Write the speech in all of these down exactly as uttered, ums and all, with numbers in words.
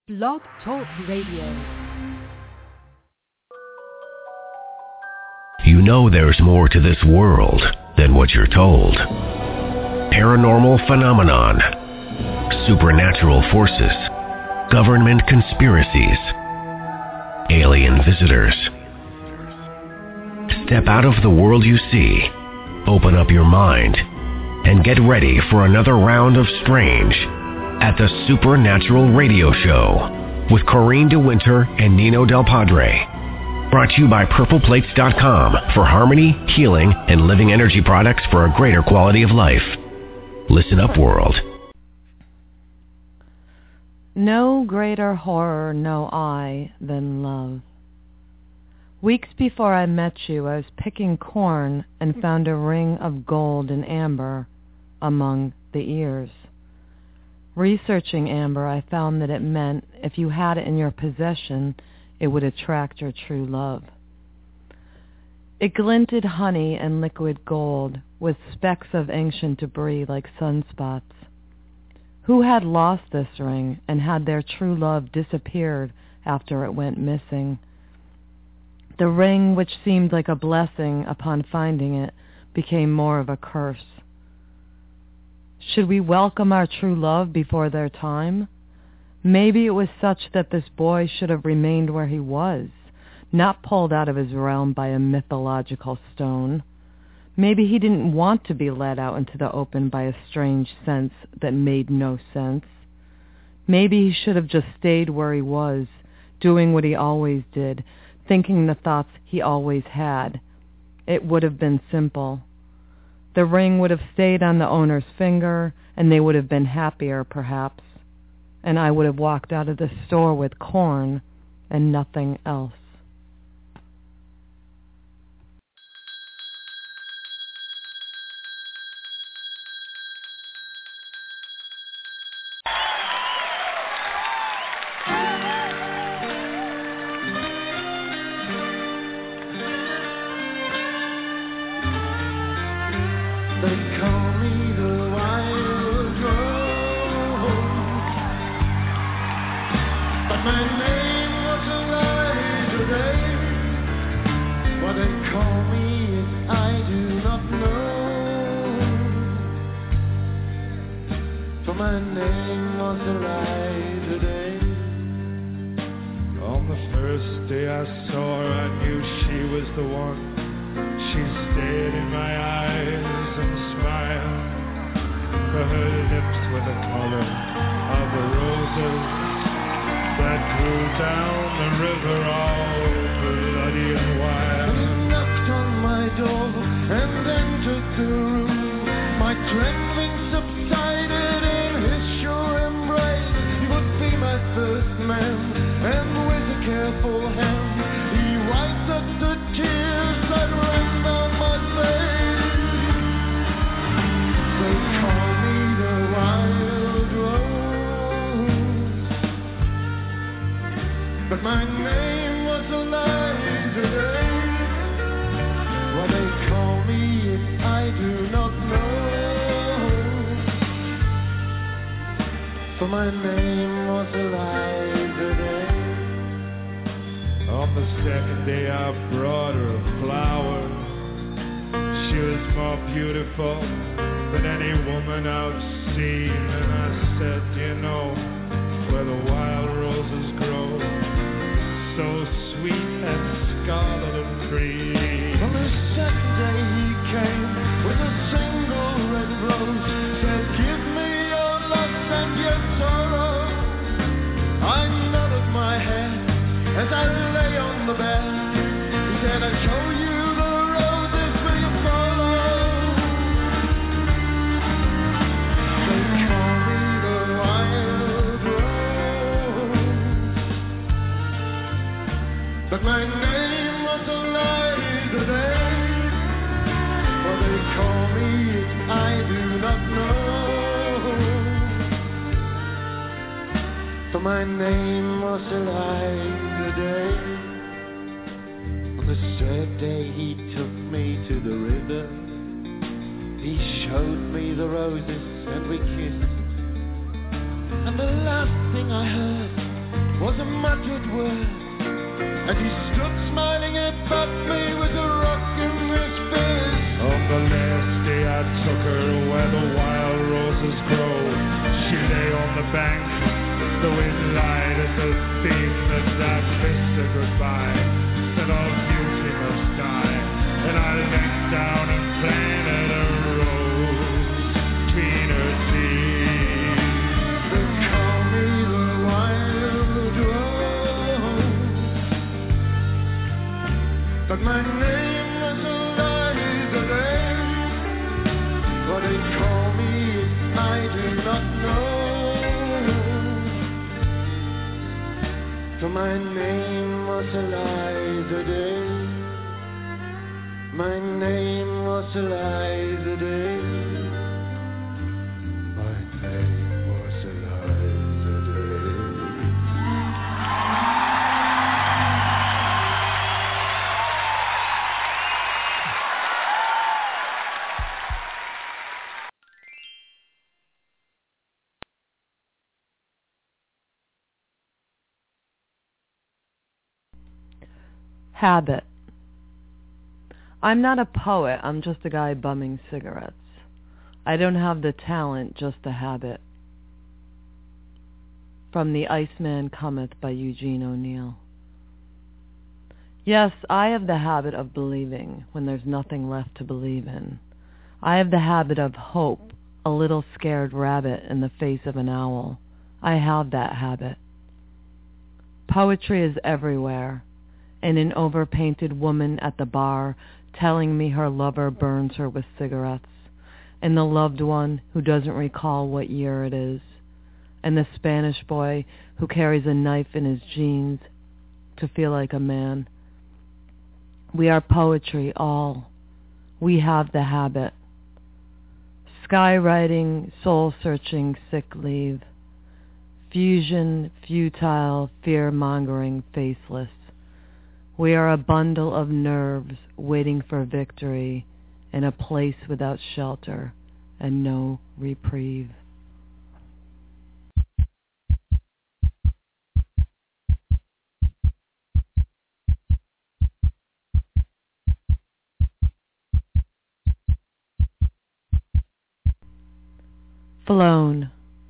Blog Talk Radio. You know there's more to this world than what you're told. Paranormal phenomenon, supernatural forces, government conspiracies, alien visitors. Step out of the world you see, open up your mind, and get ready for another round of strange at the Supernatural Radio Show with Corrine DeWinter and Nino Del Padre. Brought to you by Purple Plates dot com for harmony, healing, and living energy products for a greater quality of life. Listen up, world. No greater horror know I than love. Weeks before I met you, I was picking corn and found a ring of gold and amber among the ears. Researching amber, I found that it meant if you had it in your possession, it would attract your true love. It glinted honey and liquid gold with specks of ancient debris like sunspots. Who had lost this ring and had their true love disappeared after it went missing? The ring, which seemed like a blessing upon finding it, became more of a curse. Should we welcome our true love before their time? Maybe it was such that this boy should have remained where he was, not pulled out of his realm by a mythological stone. Maybe he didn't want to be led out into the open by a strange sense that made no sense. Maybe he should have just stayed where he was, doing what he always did, thinking the thoughts he always had. It would have been simple. The ring would have stayed on the owner's finger, and they would have been happier, perhaps. And I would have walked out of the store with corn and nothing else. And the last thing I heard a muttered word as he stood smiling above me with a rock in his fist. On the last day I took her where the wild roses grow. She lay on the bank, the wind lied at the beam that I kissed her goodbye. Said all beauty must die, and I leant down and planted a rose between her teeth. They call me the wild rose, but my name was Eliza Day. What they call me I do not know, for my name was Eliza Day. My name was Eliza Day. My name was Eliza Day. Habit. I'm not a poet, I'm just a guy bumming cigarettes. I don't have the talent, just the habit. From The Iceman Cometh by Eugene O'Neill. Yes, I have the habit of believing when there's nothing left to believe in. I have the habit of hope, a little scared rabbit in the face of an owl. I have that habit. Poetry is everywhere. And an overpainted woman at the bar telling me her lover burns her with cigarettes, and the loved one who doesn't recall what year it is, and the Spanish boy who carries a knife in his jeans to feel like a man. We are poetry, all. We have the habit. Skywriting, soul-searching, sick leave. Fusion, futile, fear-mongering, faceless. We are a bundle of nerves waiting for victory in a place without shelter and no reprieve. Flown.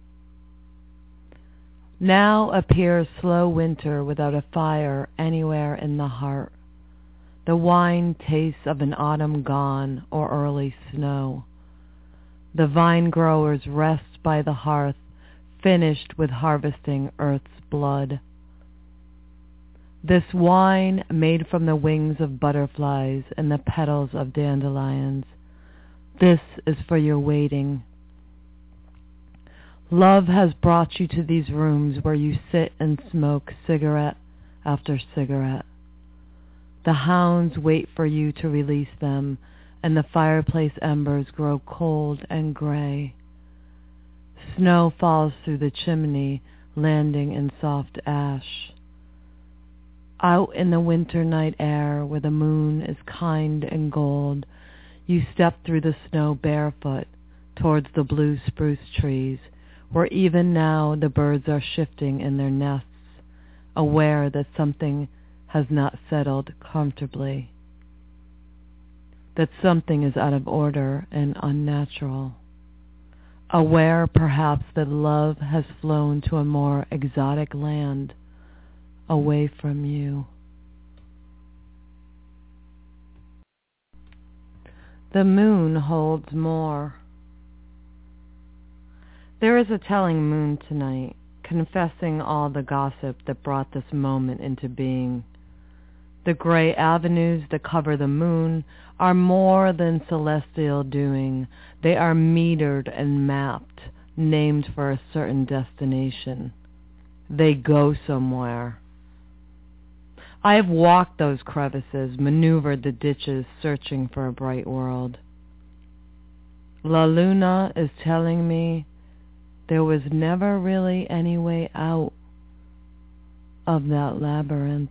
Now appears slow winter without a fire anywhere in the heart. The wine tastes of an autumn gone or early snow. The vine growers rest by the hearth, finished with harvesting earth's blood. This wine made from the wings of butterflies and the petals of dandelions. This is for your waiting. Love has brought you to these rooms where you sit and smoke cigarette after cigarette. The hounds wait for you to release them, and the fireplace embers grow cold and gray. Snow falls through the chimney, landing in soft ash. Out in the winter night air, where the moon is kind and gold, you step through the snow barefoot towards the blue spruce trees, where even now the birds are shifting in their nests, aware that something has not settled comfortably, that something is out of order and unnatural, aware perhaps that love has flown to a more exotic land, away from you. The moon holds more. There is a telling moon tonight, confessing all the gossip that brought this moment into being. The gray avenues that cover the moon are more than celestial doing. They are metered and mapped, named for a certain destination. They go somewhere. I have walked those crevices, maneuvered the ditches, searching for a bright world. La Luna is telling me there was never really any way out of that labyrinth.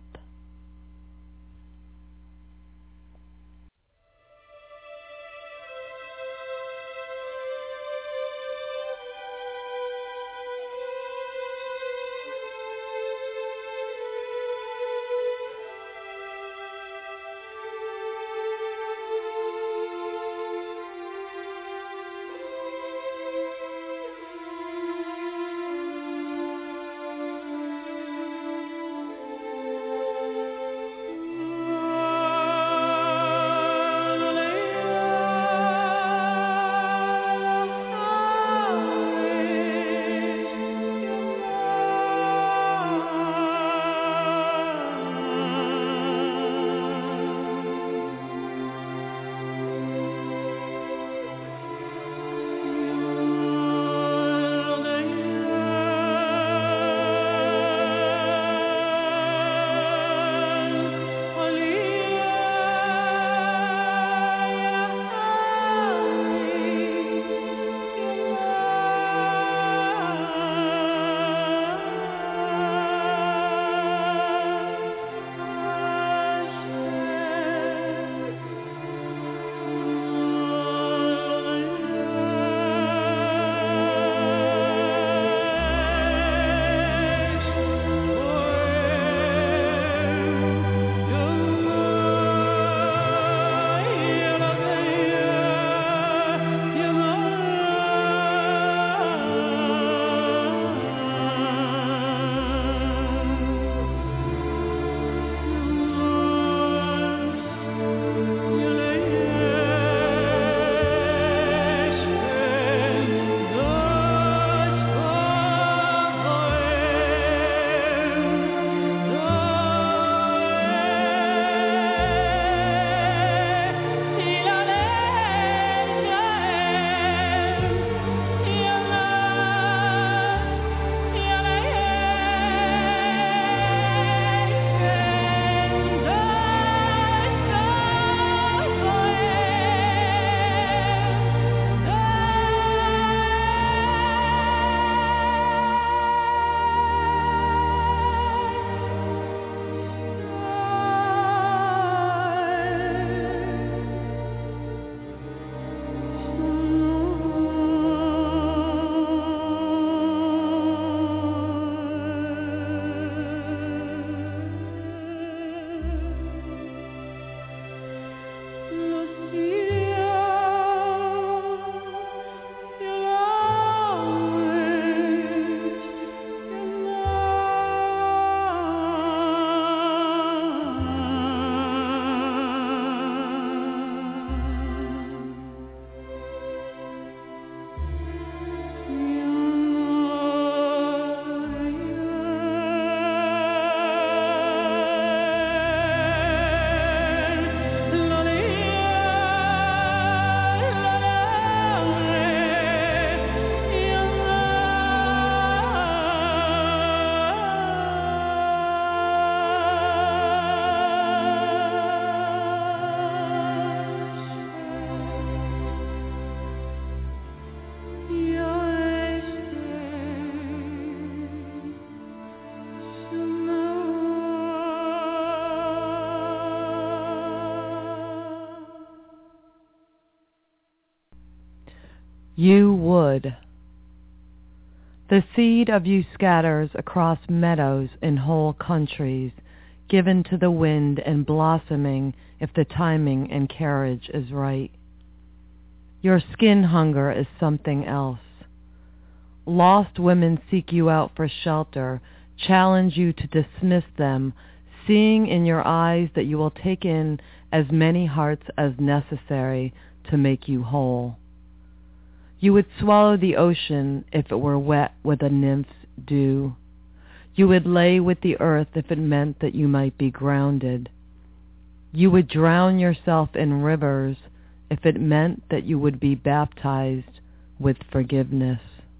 You would. The seed of you scatters across meadows in whole countries, given to the wind and blossoming if the timing and carriage is right. Your skin hunger is something else. Lost women seek you out for shelter, challenge you to dismiss them, seeing in your eyes that you will take in as many hearts as necessary to make you whole. You would swallow the ocean if it were wet with a nymph's dew. You would lay with the earth if it meant that you might be grounded. You would drown yourself in rivers if it meant that you would be baptized with forgiveness.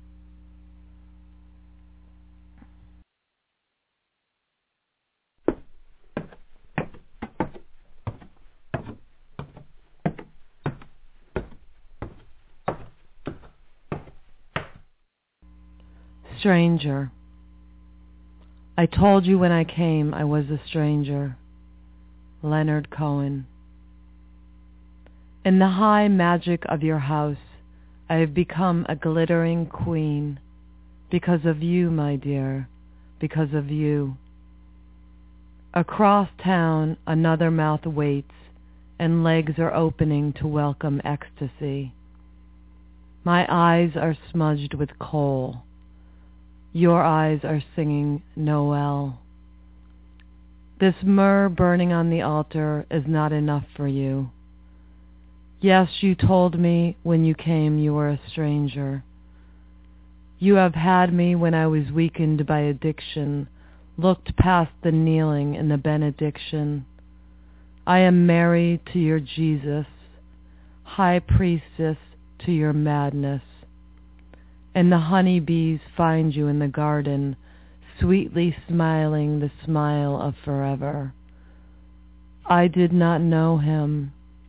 Stranger. I told you when I came I was a stranger. Leonard Cohen. In the high magic of your house, I have become a glittering queen. Because of you, my dear, because of you. Across town, another mouth waits, and legs are opening to welcome ecstasy. My eyes are smudged with coal. Your eyes are singing Noel. This myrrh burning on the altar is not enough for you. Yes, you told me when you came you were a stranger. You have had me when I was weakened by addiction, looked past the kneeling and the benediction. I am Mary to your Jesus, high priestess to your madness. And the honeybees find you in the garden, sweetly smiling the smile of forever. I did not know him.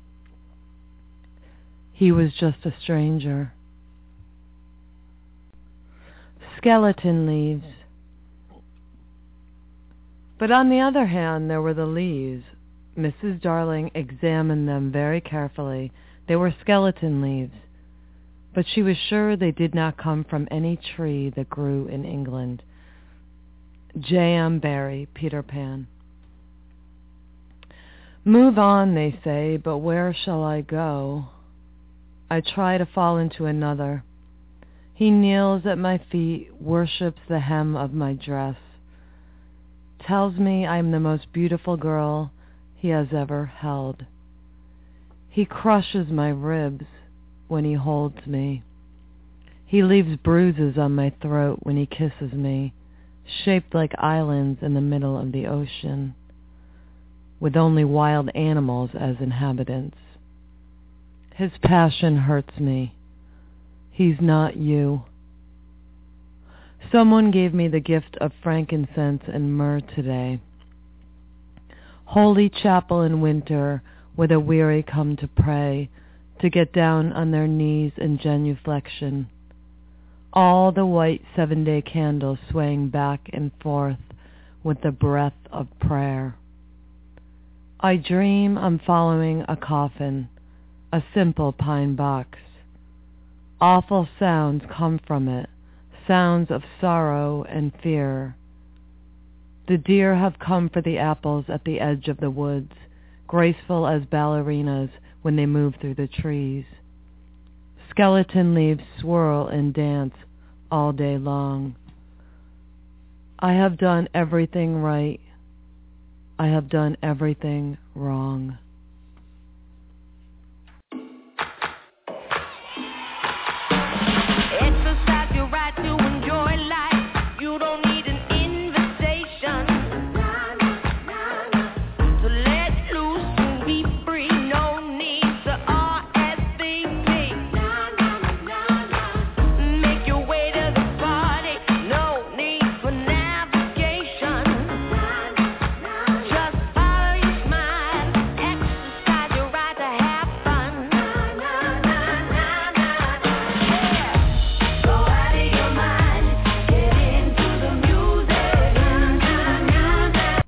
He was just a stranger. Skeleton leaves. But on the other hand, there were the leaves. Missus Darling examined them very carefully. They were skeleton leaves. But she was sure they did not come from any tree that grew in England. J M Barrie, Peter Pan. Move on, they say, but where shall I go? I try to fall into another. He kneels at my feet, worships the hem of my dress, tells me I am the most beautiful girl he has ever held. He crushes my ribs when he holds me. He leaves bruises on my throat when he kisses me, shaped like islands in the middle of the ocean, with only wild animals as inhabitants. His passion hurts me. He's not you. Someone gave me the gift of frankincense and myrrh today. Holy chapel in winter, where the weary come to pray, to get down on their knees in genuflection. All the white seven-day candles swaying back and forth with the breath of prayer. I dream I'm following a coffin, a simple pine box. Awful sounds come from it, sounds of sorrow and fear. The deer have come for the apples at the edge of the woods, graceful as ballerinas when they move through the trees. Skeleton leaves swirl and dance all day long. I have done everything right. I have done everything wrong. Exercise your right to enjoy life. You don't need an invitation to let loose and be free. No need to R S V P. Make your way to the party. No need for navigation. Just follow your smile. Exercise your right to have fun. Go out of your mind. Get into the music.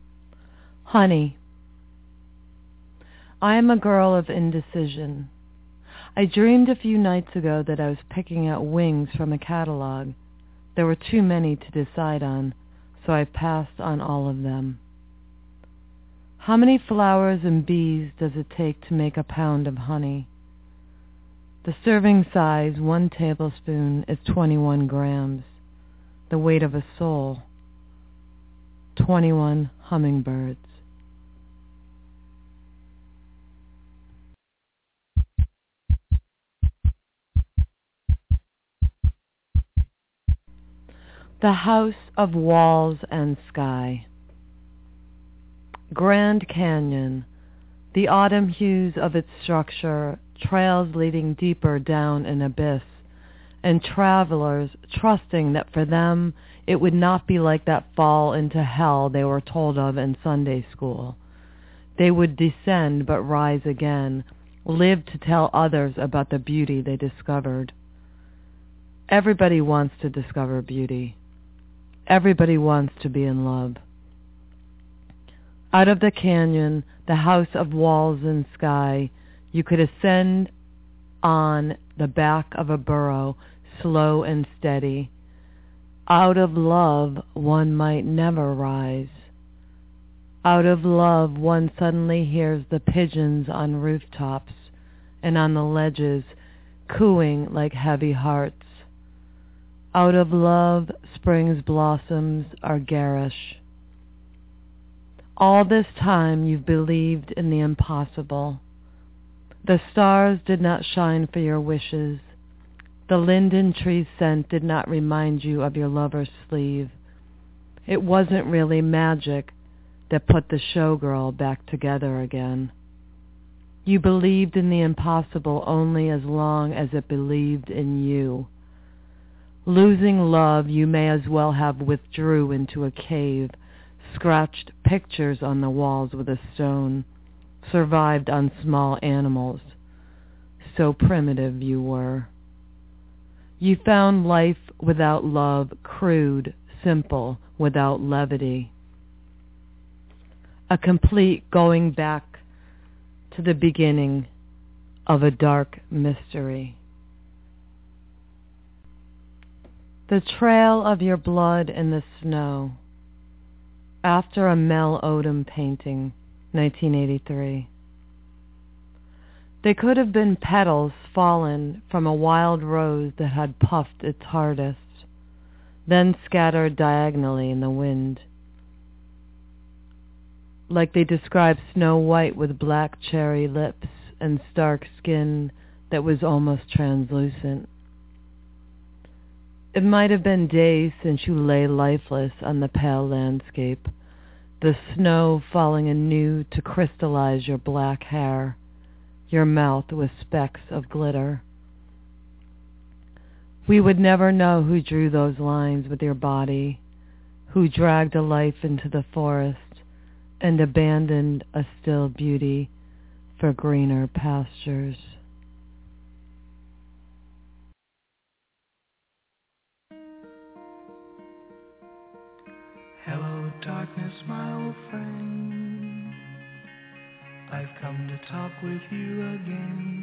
Honey. I am a girl of indecision. I dreamed a few nights ago that I was picking out wings from a catalog. There were too many to decide on, so I passed on all of them. How many flowers and bees does it take to make a pound of honey? The serving size, one tablespoon, is twenty-one grams. The weight of a soul, twenty-one hummingbirds. The House of Walls and Sky. Grand Canyon, the autumn hues of its structure, trails leading deeper down an abyss, and travelers trusting that for them it would not be like that fall into hell they were told of in Sunday school. They would descend but rise again, live to tell others about the beauty they discovered. Everybody wants to discover beauty. Everybody wants to be in love. Out of the canyon, the house of walls and sky, you could ascend on the back of a burro, slow and steady. Out of love, one might never rise. Out of love, one suddenly hears the pigeons on rooftops and on the ledges cooing like heavy hearts. Out of love, spring's blossoms are garish. All this time you've believed in the impossible. The stars did not shine for your wishes. The linden tree's scent did not remind you of your lover's sleeve. It wasn't really magic that put the showgirl back together again. You believed in the impossible only as long as it believed in you. Losing love, you may as well have withdrew into a cave, scratched pictures on the walls with a stone, survived on small animals. So primitive you were. You found life without love crude, simple, without levity. A complete going back to the beginning of a dark mystery. The trail of your blood in the snow. After a Mel Odom painting, nineteen eighty-three. They could have been petals fallen from a wild rose that had puffed its hardest, then scattered diagonally in the wind. Like they described Snow White with black cherry lips and stark skin that was almost translucent. It might have been days since you lay lifeless on the pale landscape, the snow falling anew to crystallize your black hair, your mouth with specks of glitter. We would never know who drew those lines with your body, who dragged a life into the forest and abandoned a still beauty for greener pastures. Hello, darkness, my old friend. I've come to talk with you again,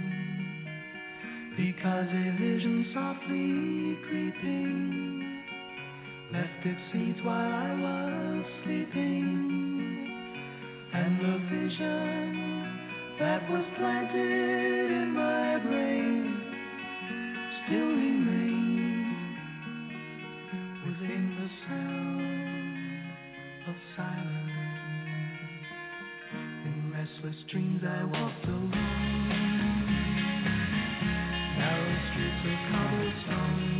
because a vision softly creeping left its seeds while I was sleeping, and the vision that was planted in my brain still remains within the sound of silence. In restless dreams I walked alone, narrow streets of cobblestone,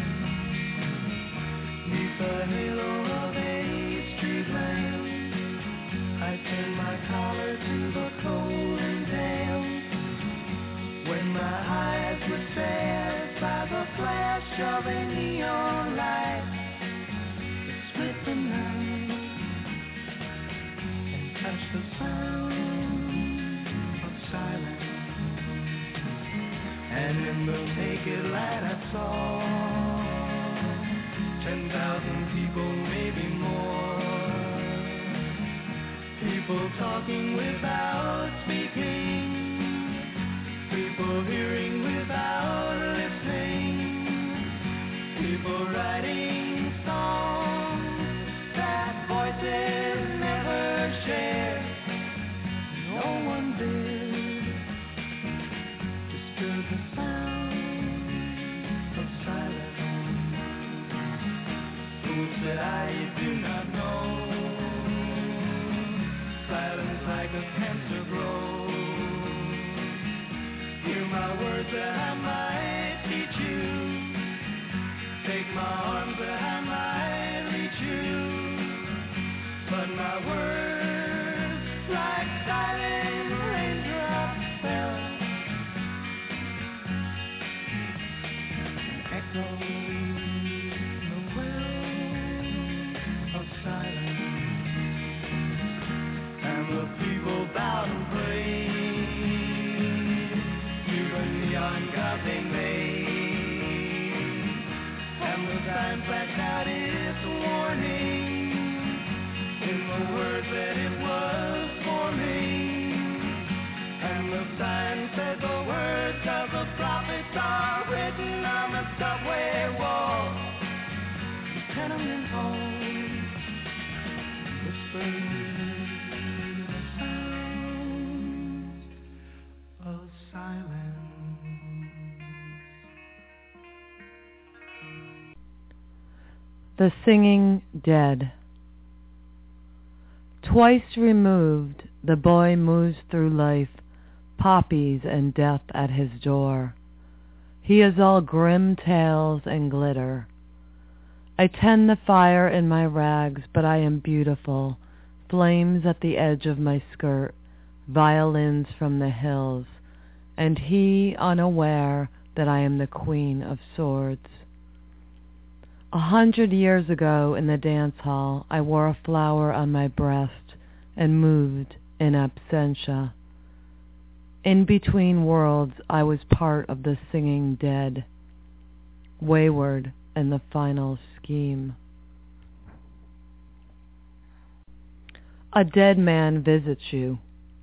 neath the halo of a street lamp. I turned my collar to the cold and damp, when my eyes were stared by the flash of a neon light that split the night and touched the sound of silence. And in the naked light I saw ten thousand people, maybe more, people talking without speaking, people hearing that I might teach you. Take my arms that I might reach you. But my words, like silent raindrops, fell, echoed the wells of silence, and the people bowed and prayed to the neon god they made, and the sign flashed out its warning in the words that it was forming, and the sign said the words of the prophets are written on the subway walls, the tenement halls, whispering the sounds of silence. The Singing Dead. Twice removed, the boy moves through life, poppies and death at his door. He is all grim tales and glitter. I tend the fire in my rags, but I am beautiful, flames at the edge of my skirt, violins from the hills, and he unaware that I am the queen of swords. A hundred years ago in the dance hall, I wore a flower on my breast and moved in absentia. In between worlds, I was part of the singing dead, wayward in the final scheme. A dead man visits you.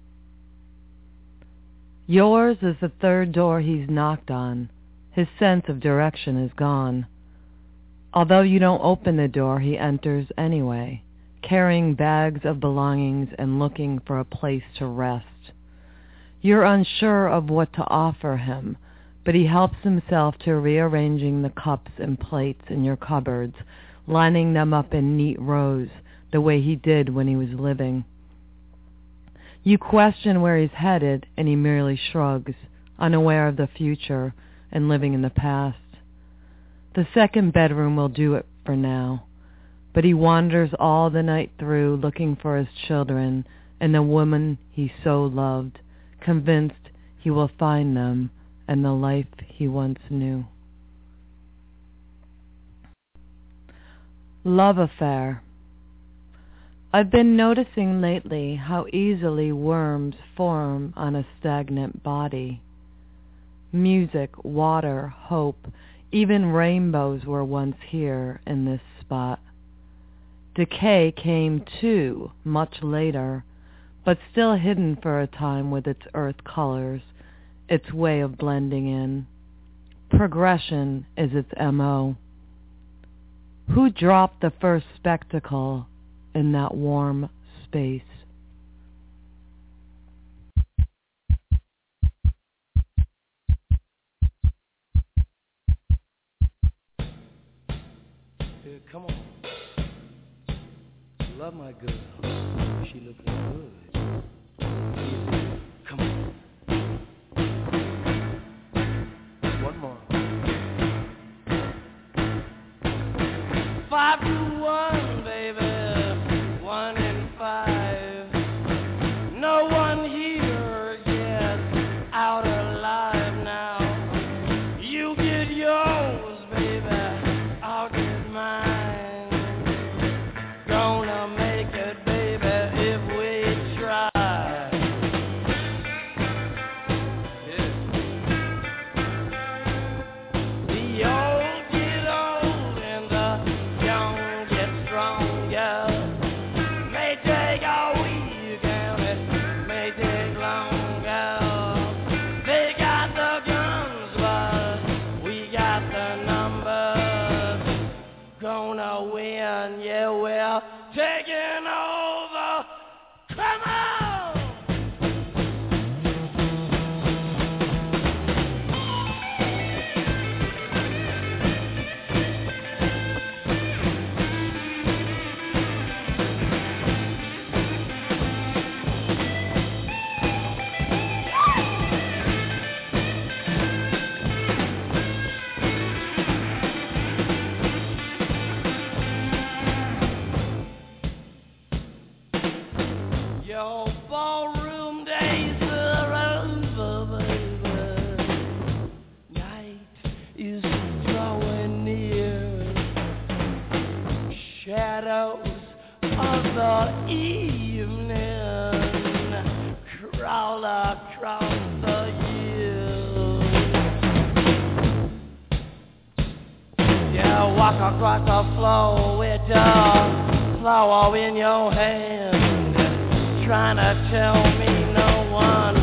Yours is the third door he's knocked on. His sense of direction is gone. Although you don't open the door, he enters anyway, carrying bags of belongings and looking for a place to rest. You're unsure of what to offer him, but he helps himself to rearranging the cups and plates in your cupboards, lining them up in neat rows, the way he did when he was living. You question where he's headed, and he merely shrugs, unaware of the future and living in the past. The second bedroom will do it for now, but he wanders all the night through looking for his children and the woman he so loved, convinced he will find them and the life he once knew. Love affair. I've been noticing lately how easily worms form on a stagnant body. Music, water, hope, even rainbows were once here in this spot. Decay came too, much later, but still hidden for a time with its earth colors, its way of blending in. Progression is its M O. Who dropped the first spectacle in that warm space? Come on. Love my girl. She looking good. Come on. One more. Five to one, baby. One and five. No one here gets out alive now. You get yours, baby. I'll get mine. Gonna make it, baby, if we try. Yeah. The old get old and the young get stronger. May take all shadows of the evening crawl across the hills. Yeah, walk across the floor with your flower in your hand, trying to tell me no one